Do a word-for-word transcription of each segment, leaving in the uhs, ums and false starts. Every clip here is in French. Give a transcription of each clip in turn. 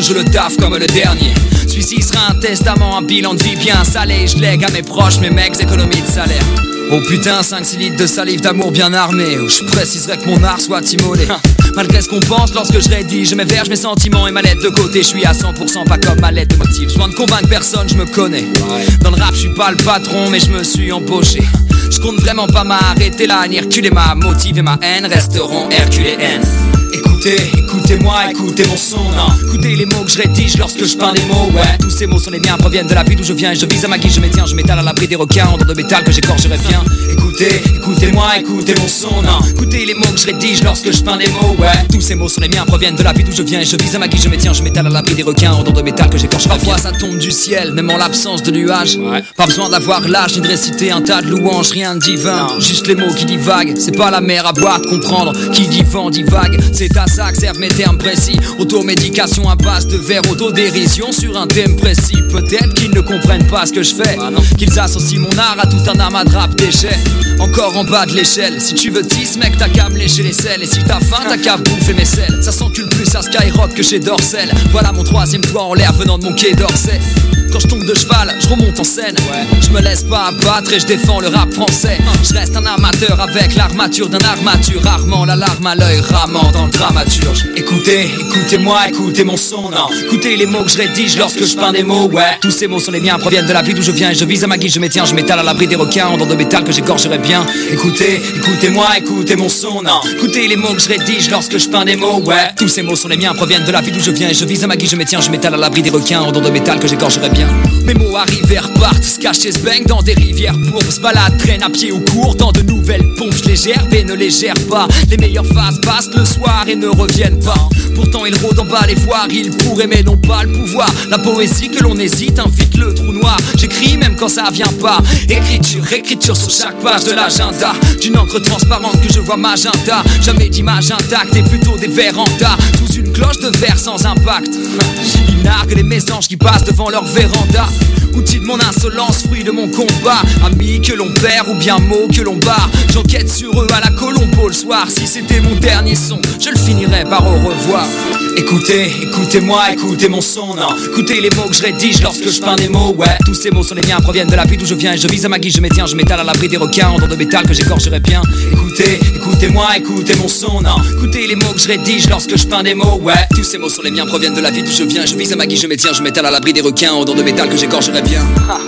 je le taffe comme le dernier. Celui-ci sera un testament, un bilan de vie bien salé. Je lègue à mes proches, mes mecs, économie de salaire. Oh putain, cinq six litres de salive d'amour bien armé. Oh, je préciserais que mon art soit immolé. Malgré ce qu'on pense lorsque je rédige mes vers, mes sentiments et ma lettre de côté. Je suis à cent pour cent pas comme ma lettre de motif. Soin de convaincre personne, je me connais. Dans le rap, je suis pas le patron, mais je me suis embauché. Je compte vraiment pas m'arrêter là, ni reculer. Ma motive et ma haine resteront herculéennes. Écoutez, écoutez-moi, écoutez mon son, non. Écoutez les mots que je rédige lorsque je peins des mots, ouais. Tous ces mots sont les miens, proviennent de la vie d'où je viens. Et je vise à ma guise, je m'étiens, je m'étale à l'abri des requins. En dents de métal que j'écorcherai bien. Écoutez, écoutez-moi, écoutez mon son, non. Écoutez les mots que je rédige lorsque je peins des mots, ouais. Tous ces mots sont les miens, proviennent de la vie d'où je viens. Et je vise à ma guise, je m'étiens, je m'étale à l'abri des requins. En dents de métal que j'écorcherai bien. Parfois ça tombe du ciel, même en l'absence de nuages, ouais. Pas besoin d'avoir l'âge ni de réciter un tas de louanges, rien de divin, non. Juste les mots qui divaguent. C'est pas la mer à boire de comprendre. Qui dit vent dit vague. C'est à ça que servent mes termes précis. Automédication à base de verre, autodérision sur un thème précis. Peut-être qu'ils ne comprennent pas ce que je fais, bah qu'ils associent mon art à tout un amas de rap déchets. Encore en bas de l'échelle. Si tu veux dix mec t'as qu'à me lécher les selles. Et si t'as faim t'as qu'à bouffer mes selles. Ça s'encule plus à Skyrock que chez Dorsel. Voilà mon troisième toit en l'air venant de mon quai d'Orsay. Quand je tombe de cheval, je remonte en scène, ouais. Je me laisse pas abattre et je défends le rap français. Je reste un amateur avec l'armature d'un armature. Rarement la larme à l'œil, ramant dans le dramaturge. Écoutez, écoutez-moi, écoutez mon son, non. Écoutez les mots que je rédige lorsque je peins des mots, ouais. Tous ces mots sont les miens, proviennent de la vie d'où je viens. Et je vise à ma guise, je m'étiens, je m'étale à l'abri des requins. En dents de métal que j'égorgerai bien. Écoutez, écoutez-moi, écoutez mon son, non. Écoutez les mots que je rédige lorsque je peins des mots, ouais. Tous ces mots sont les miens, proviennent de la vie d'où je viens. Et je vise à ma guise, je m'étiens, je m'étale à l'abri des requins. En dents de métal que j'égorgerai bien. Mes mots arrivent et repartent, se cachent et se baignent dans des rivières pourpres. Se baladent, traînent à pied ou court dans de nouvelles pompes. Je les gère et ne les gère pas. Les meilleures phases passent le soir et ne reviennent pas. Pourtant ils rôdent en bas les voir, ils pourraient mais n'ont pas le pouvoir. La poésie que l'on hésite invite le trou noir. J'écris même quand ça vient pas. Écriture, écriture sur chaque page de l'agenda. D'une encre transparente que je vois magenta. Jamais d'image intacte et plutôt des vers en tas. Sous une cloche de verre sans impact. Ils narguent les mésanges qui passent devant leur véranda. Outil de mon insolence, fruit de mon combat. Amis que l'on perd ou bien mots que l'on barre. J'enquête sur eux à la Colombo le soir. Si c'était mon dernier son, je le finirais par au revoir. Écoutez, écoutez-moi, écoutez mon son, non. Écoutez les mots que je rédige lorsque je peins des mots, ouais. Tous ces mots sont les miens, proviennent de la vie d'où je viens. Et je vise à ma guise, je m'étiens, je m'étale à l'abri des requins. En dents de métal que j'égorgerai bien. Écoutez, écoutez-moi, écoutez mon son, non. Écoutez les mots que je rédige lorsque je peins des mots, ouais. Tous ces mots sont les miens, proviennent de la vie d'où je viens. Je vise à ma guise, je m'étiens, je m'étale à l'abri des requins. En dents de métal que j'égorgerai bien.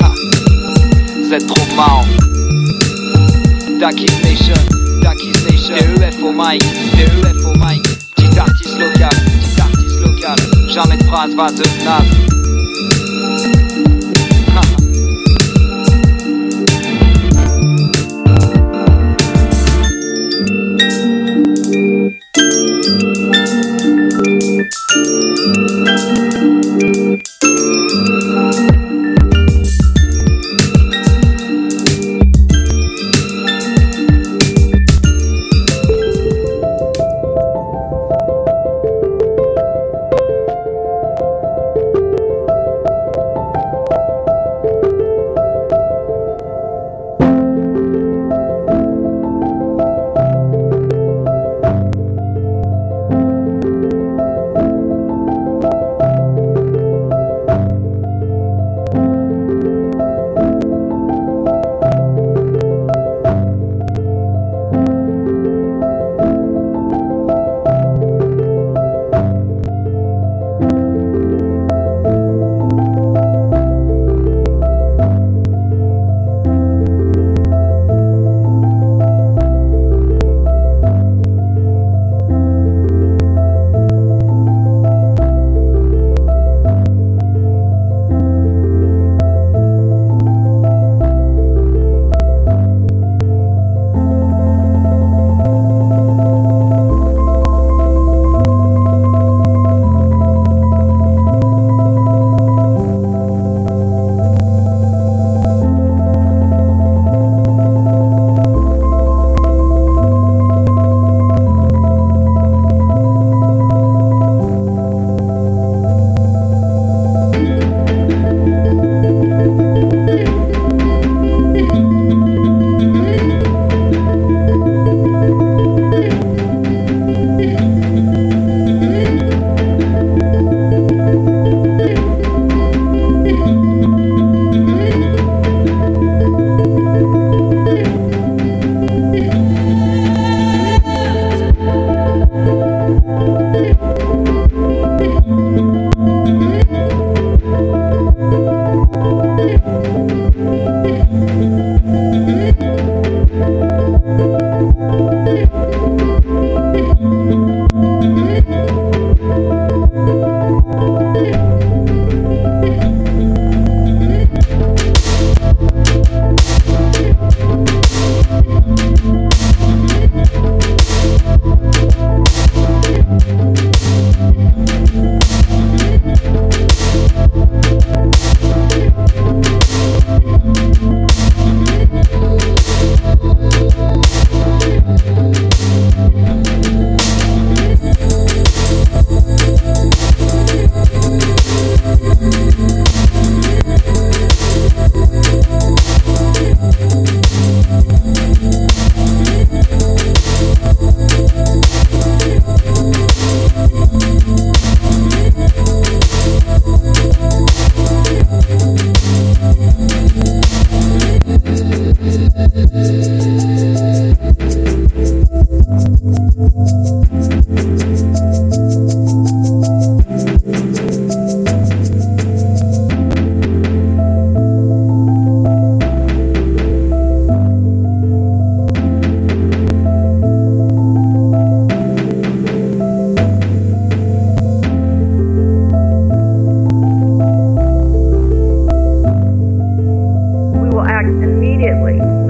Vous êtes trop marrant. Dakis Nation, Dakis Nation. D E F au mic, D E F au mic. Petit artiste local, petit artiste local. Jamais de phrase vaseuse naze.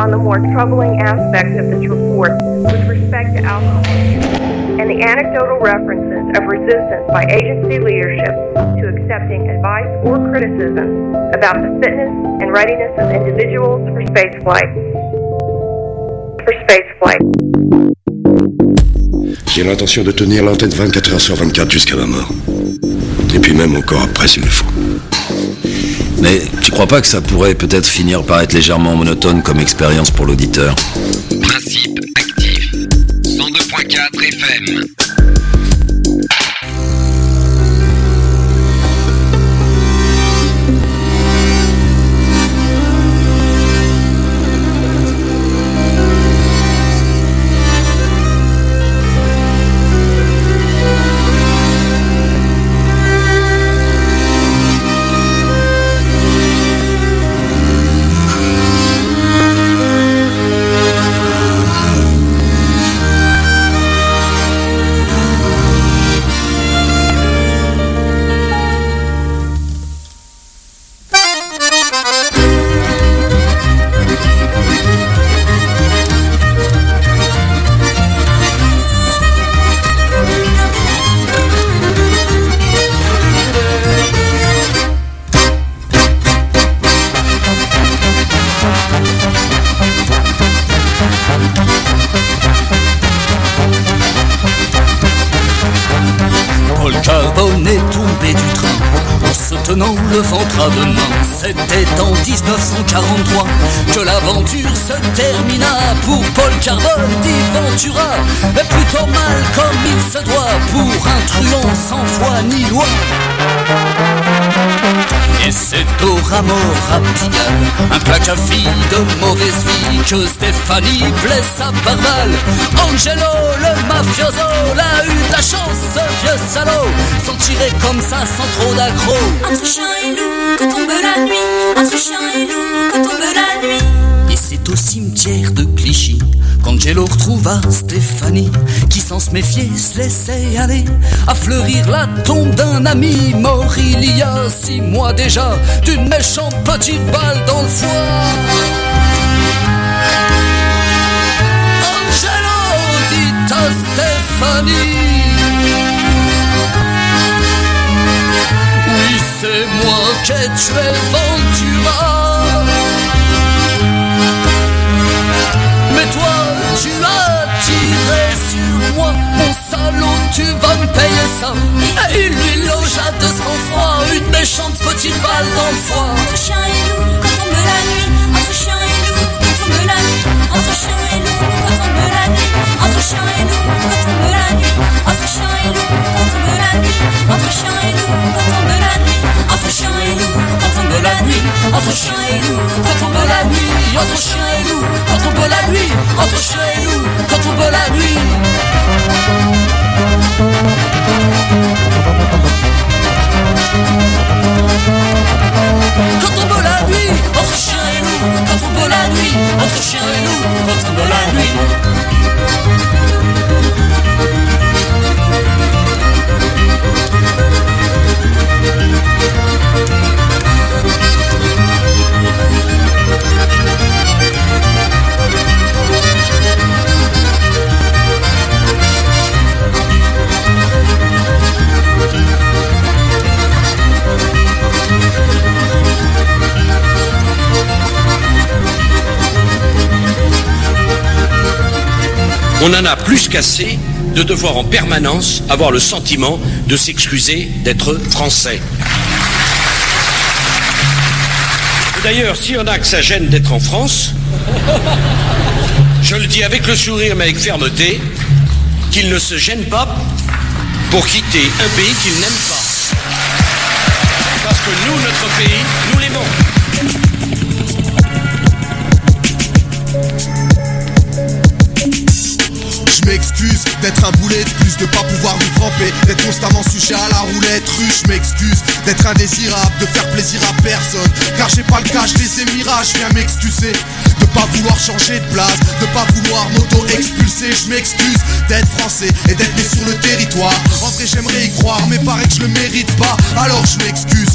on the more troubling aspects of this report with respect to alcohol use and the anecdotal references of resistance by agency leadership to accepting advice or criticism about the fitness and readiness of individuals for spaceflight. For spaceflight. J'ai l'intention de tenir l'antenne vingt-quatre heures sur vingt-quatre jusqu'à ma mort. Et puis même encore après s'il le faut. Mais tu crois pas que ça pourrait peut-être finir par être légèrement monotone comme expérience pour l'auditeur ? Principe actif. cent deux point quatre F M. Le ventre à deux mains, c'était en dix-neuf cent quarante-trois que l'aventure se termina pour Paul Carbone dit Ventura. Mais plutôt mal comme il se doit pour un truand sans foi ni loi. Et c'est au rameau Pigalle, un plaque à fille de mauvaise vie, que Stéphanie blessa par balle. Angelo, le mafioso, l'a eu de la chance, ce vieux salaud, s'en tirer comme ça sans trop d'aggro. Entre chien et loup, que tombe la nuit, entre chien et loup, que tombe la nuit. Et c'est au cimetière de Clichy qu'Angelo retrouva Stéphanie, qui sans se méfier se laissait aller à fleurir la tombe d'un ami mort il y a six mois déjà, d'une méchante petite balle dans le foie. Angelo dit à Stéphanie: oui, c'est moi qui ai tué Ventura. Mais toi, tu as tiré sur moi, mon salaud, tu vas me payer ça. Et il lui logea de sang-froid une méchante petite balle dans le foie. Entre chien et loup, quand tombe la nuit, entre chien et loup, quand tombe la nuit, entre chien et loup, quand tombe la nuit, entre chien et loup, quand tombe la nuit, entre chien et loup, quand tombe la nuit, entre chien et loup, quand tombe la nuit, entre chien et loup, quand tombe la nuit, entre chien et loup, quand tombe la nuit, entre chien et loup, quand tombe la nuit, entre chien et loup, quand tombe la nuit. Quand tombe la nuit, entre chien et loup, quand tombe la nuit, entre chien et loup, quand tombe la nuit. On en a plus qu'assez de devoir en permanence avoir le sentiment de s'excuser d'être français. D'ailleurs, s'il y en a que ça gêne d'être en France, je le dis avec le sourire mais avec fermeté, qu'ils ne se gênent pas pour quitter un pays qu'ils n'aiment pas. Parce que nous, notre pays, nous l'aimons. Je m'excuse d'être un boulet de plus, de pas pouvoir vivre en paix, d'être constamment sujet à la roulette russe. Je m'excuse d'être indésirable, de faire plaisir à personne, car j'ai pas le cash des Émirats. Je viens m'excuser de pas vouloir changer de place, de pas vouloir m'auto-expulser. Je m'excuse d'être français et d'être né sur le territoire. En vrai j'aimerais y croire mais paraît que je le mérite pas. Alors je m'excuse d'avoir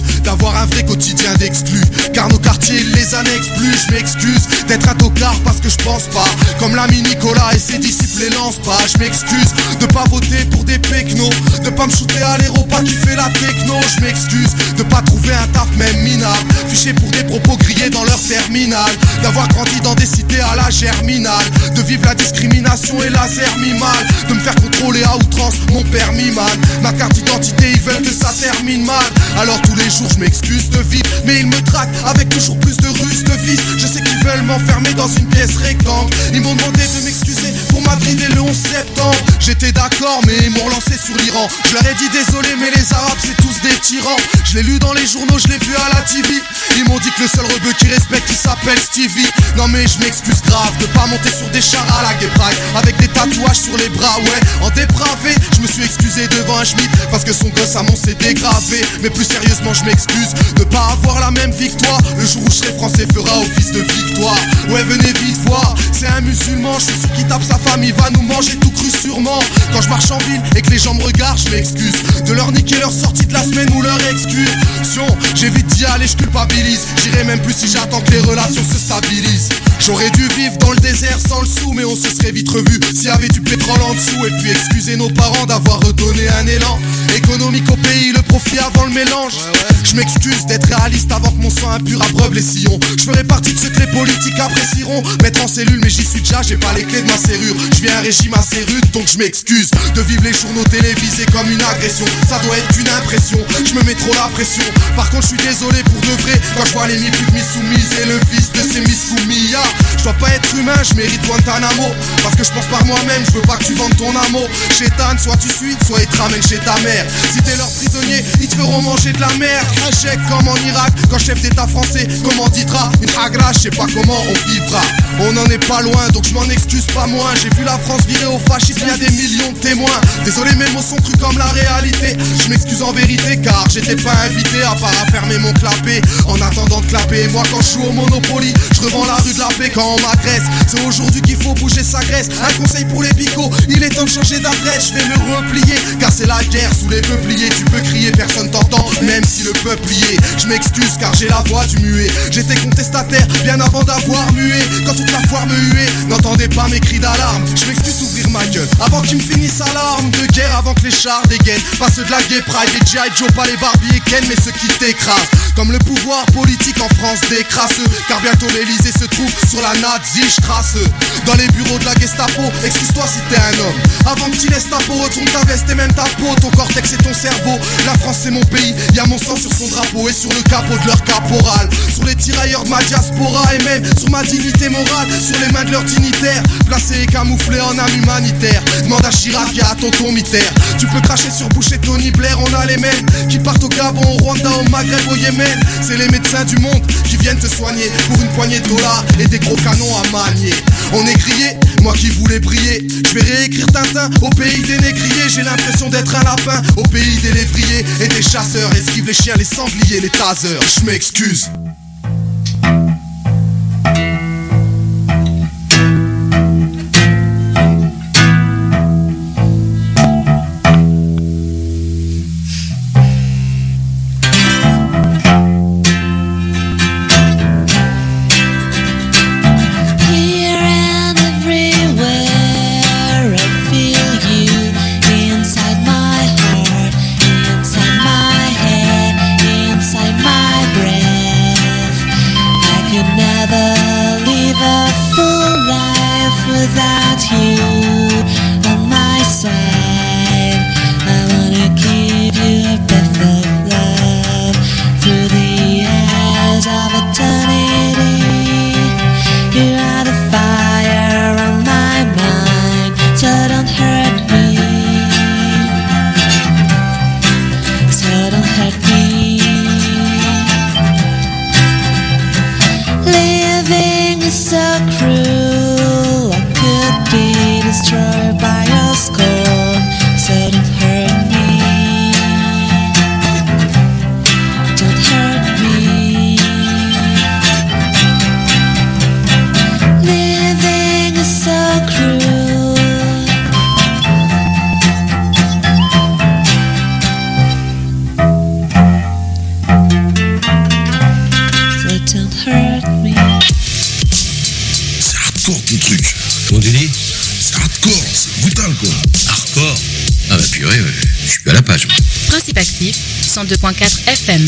d'avoir un vrai quotidien d'exclus. Car nos quartiers ils les annexent plus. Je m'excuse d'être un tocard parce que je pense pas comme l'ami Nicolas et ses disciples les lancent pas. Je m'excuse de pas voter pour des péquenos, de pas me shooter à l'héros, pas kiffer la techno. Je m'excuse de pas trouver un taf même minable, fiché pour des propos grillés dans leur terminale, d'avoir grandi dans des cités à la germinale, de vivre la discrimination et laser mi-mal, de me faire contrôler à outrance mon permis man. Ma carte d'identité ils veulent que ça termine mal. Alors tous les jours je m'excuse de vivre, mais ils me traquent avec toujours plus de ruses de vices. Je sais qu'ils veulent m'enfermer dans une pièce rectangle. Ils m'ont demandé de m'excuser pour Madrid et le onze septembre. J'étais d'accord mais ils m'ont relancé sur l'Iran. Je leur ai dit désolé mais les Arabes c'est tous des tyrans. Je l'ai lu dans les journaux, je l'ai vu à la T V. Ils m'ont dit que le seul rebeu qui respecte il s'appelle Stevie. Non mais je m'excuse grave de pas monter sur des chars à la Gay Pride avec des tatouages sur les bras, ouais. En dépravé, je me suis excusé devant un schmitt parce que son gosse à mon s'est dégravé. Mais plus sérieusement je m'excuse de pas avoir la même victoire. Le jour où je serai français fera office de victoire. Ouais venez vite voir, c'est un musulman. Je suis sûr qu'il tape sa femme, il va nous manger tout cru sûrement. Quand je marche en ville et que les gens me regardent, je m'excuse de leur niquer leur sortie de la semaine ou leur excursion. J'évite d'y aller, je culpabilise. J'irai même plus si j'attends que les relations se stabilisent. J'aurais dû vivre dans le désert sans le sou, mais on se serait vite revu s'il y avait du pétrole en dessous. Et puis excuser nos parents d'avoir redonné un élan économique au pays, le profit avant le mélange. Je m'excuse d'être réaliste avant que mon sang impur abreuve les sillons. Je ferai partie de ceux que les politiques apprécieront. Mettre en cellule mais j'y suis déjà, j'ai pas les clés de ma serrure. Je vis un régime assez rude donc je m'excuse de vivre les journaux télévisés comme une agression. Ça doit être une impression, je me mets trop la pression. Par contre je suis désolé pour de vrai quand je vois les mi-putes mi-soumises et le fils de ces Miss-Koumia. Je dois pas être humain, je mérite Guantanamo. Parce que je pense par moi-même, je veux pas que tu vendes ton amour. Chétane, soit tu suis, soit ils te ramènent chez ta mère. Si t'es leur prisonnier, ils te feront manger de la merde. Un chèque comme en Irak, quand chef d'état français commanditera une agra, je sais pas comment on vivra. On en est pas loin, donc je m'en excuse pas moins. J'ai vu la France virer au fascisme, il y a des millions de témoins. Désolé, mes mots sont crus comme la réalité. Je m'excuse en vérité, car j'étais pas invité à part à fermer mon clapet. En attendant de clapper, moi quand je joue au Monopoly, je revends la rue de la paix quand on m'agresse. C'est aujourd'hui qu'il faut bouger sa graisse. Un conseil pour les picots, il est temps de changer d'adresse. Je vais me replier, car c'est la guerre sous les peupliers. Tu peux crier, personne t'entend, même si le peuple y est. Je m'excuse car j'ai la voix du muet. J'étais contestataire bien avant d'avoir mué. Quand toute la foire me huait, n'entendez pas mes cris d'alarme. Je m'excuse d'ouvrir ma gueule avant qu'ils me finissent à l'arme de guerre, avant que les chars dégainent. Pas ceux de la Gay Pride, les G I Joe, pas les Barbie et Ken, mais ceux qui t'écrasent. Comme le pouvoir politique en France des crasseux, car bientôt l'Elysée se trouve sur la Nazi-Strasse. Dans les bureaux de la Gestapo, excuse-toi si t'es un homme. Avant que tu laisses ta peau, retourne ta veste et même ta peau. Ton cortex et ton cerveau, la France c'est mon pays. Y'a mon sang sur son drapeau et sur le capot de leur caporal. Sur les tirailleurs de ma diaspora et même sur ma dignité morale. Sur les mains de leurs dignitaires, placés et camouflés en âme humanitaire. Demande à Chirac et à tonton Mitterrand. Tu peux cracher sur Bush et Tony Blair, on a les mêmes qui partent au Gabon, au Rwanda, au Maghreb, au Yémen. C'est les médecins du monde qui viennent te soigner pour une poignée de dollars et des gros canons à manier. On est grillé, moi qui voulais briller. Je vais réécrire Tintin au pays des négriers. J'ai l'impression d'être un lapin au pays des lévriers et des chasseurs. Esquive les chiens, les sangliers, les tasers. Je m'excuse. Inside my head, inside my brain. cent deux point quatre F M.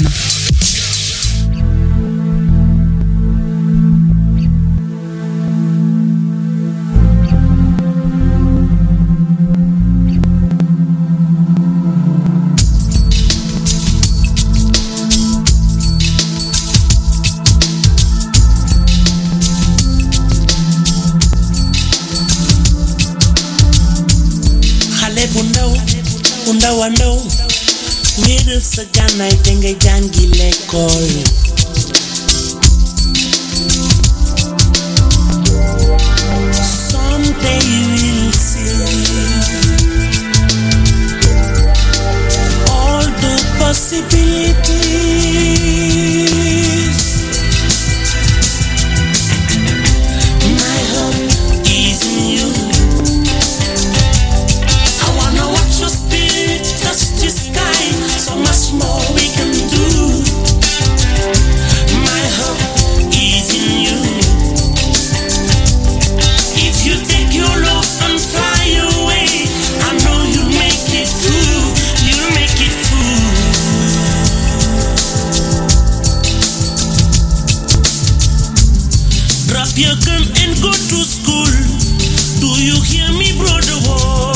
Ndaw a ndaw miiral sa gànnaay te nga jàngi l'école someday you will see all the possibilities. My hope is in you. So much more we can do. My hope is in you. If you take your love and fly away, I know you'll make it through. You'll make it through. Drop your gun and go to school. Do you hear me, brother? Whoa.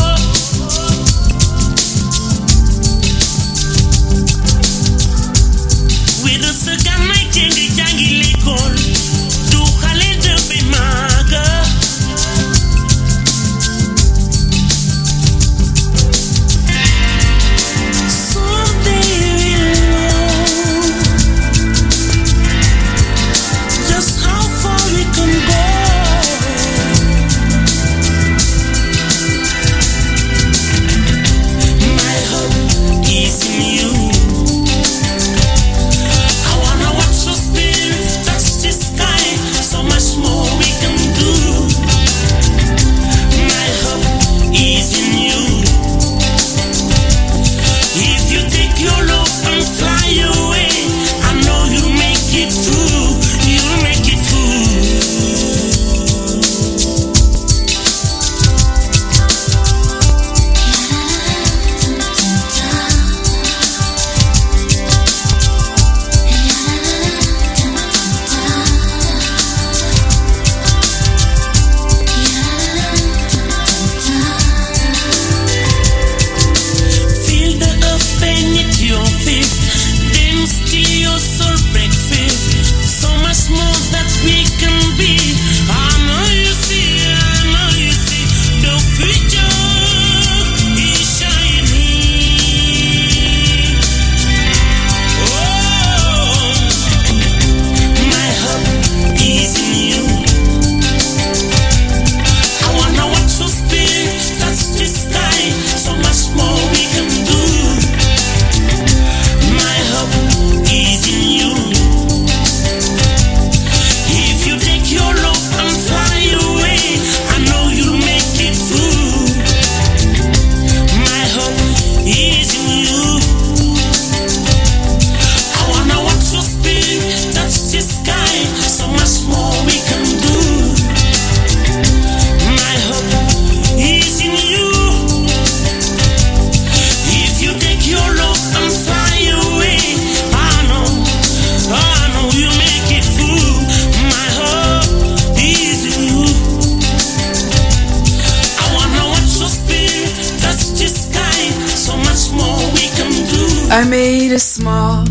I made a small,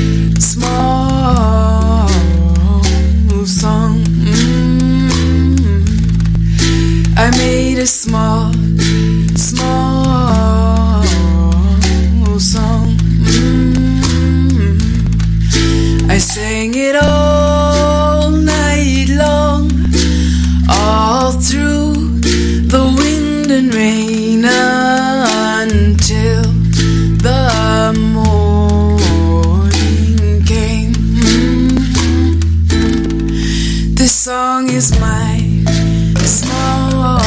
small song. Mm-hmm. I made a small, small song. Mm-hmm. I sang it all night long, all through the wind and rain until the morning came. Mm-hmm. This song is my small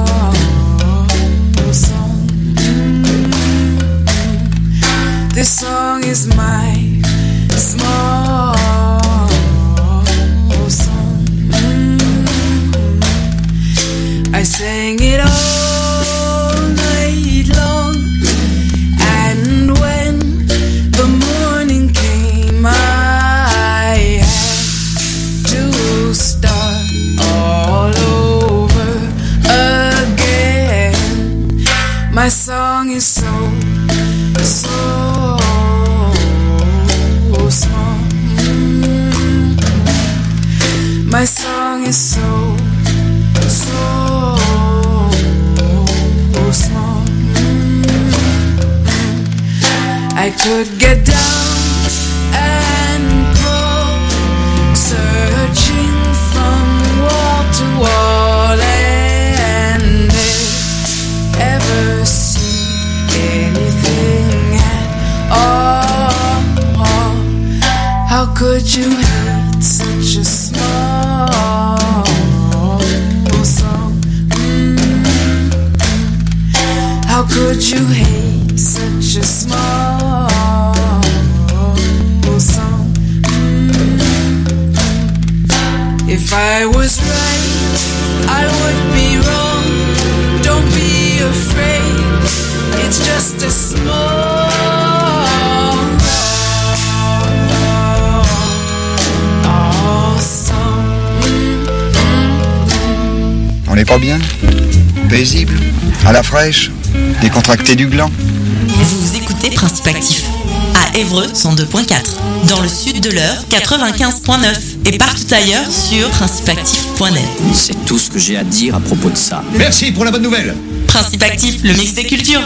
song. Mm-hmm. This song is my small song. Mm-hmm. I sang it all night long, and when the is so, so small. I could get down and go, searching from wall to wall, and ever see anything at all. How could you hate such a small song? Mm-hmm. How could you hate such a small song? Mm-hmm. If I was right, I would be wrong. Don't be afraid, it's just a small song. On n'est pas bien? Paisible? À la fraîche? Décontracté du gland? Vous écoutez Principe Actif à Évreux cent deux point quatre, dans le sud de l'Eure quatre-vingt-quinze point neuf et partout ailleurs sur principe actif point net. C'est tout ce que j'ai à dire à propos de ça. Merci pour la bonne nouvelle. Principe Actif, le mix des cultures.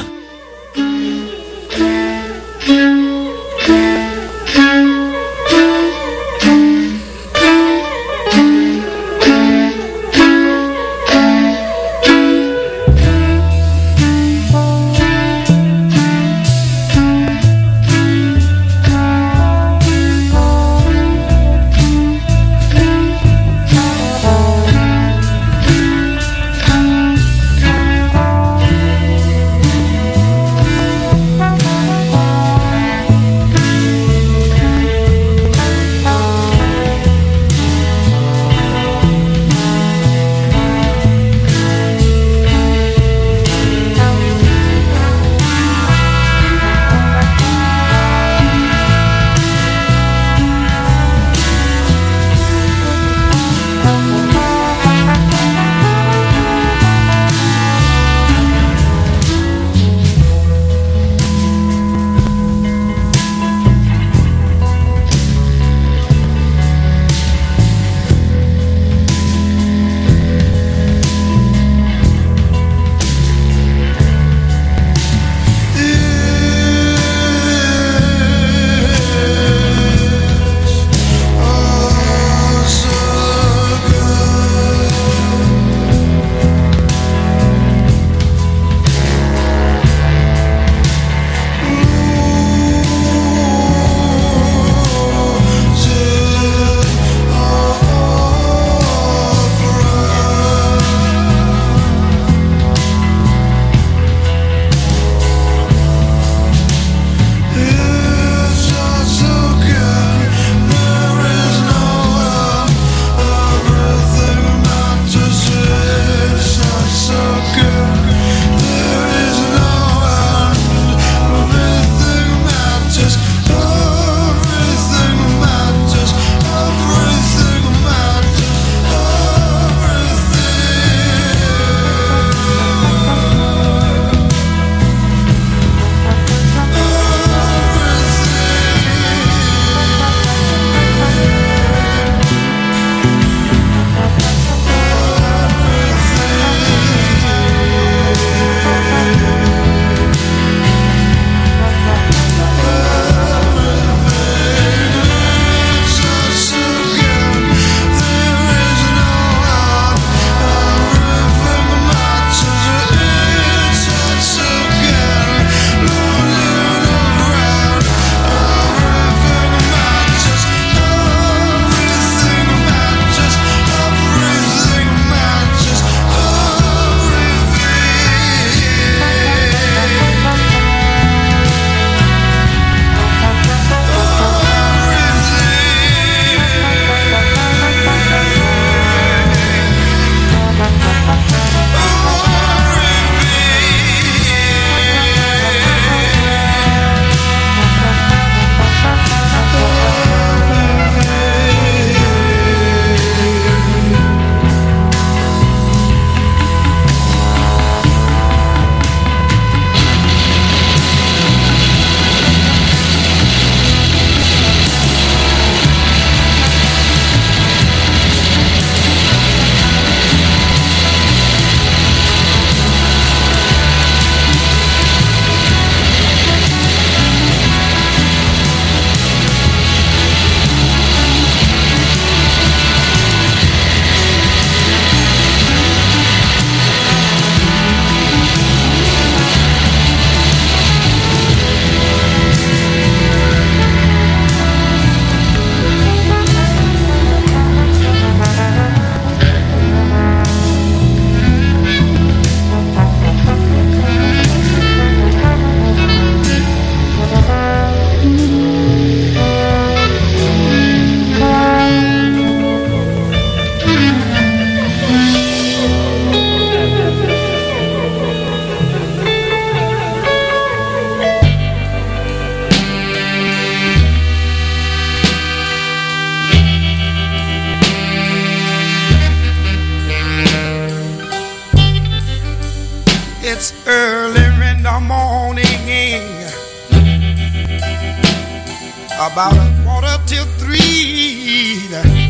about a quarter till three.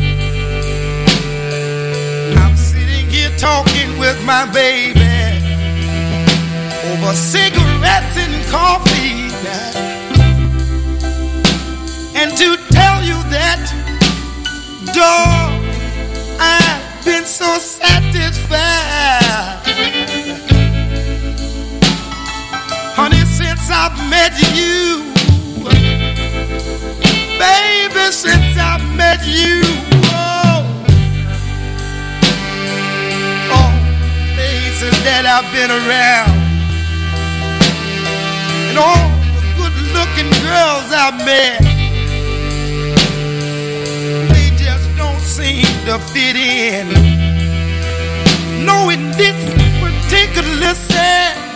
I'm sitting here talking with my baby over cigarettes and coffee. And to tell you that, dog, I've been so satisfied. Honey, since I've met you, baby, since I've met you, oh, oh, places that I've been around, and all the good-looking girls I've met, they just don't seem to fit in. No, in this particular sense,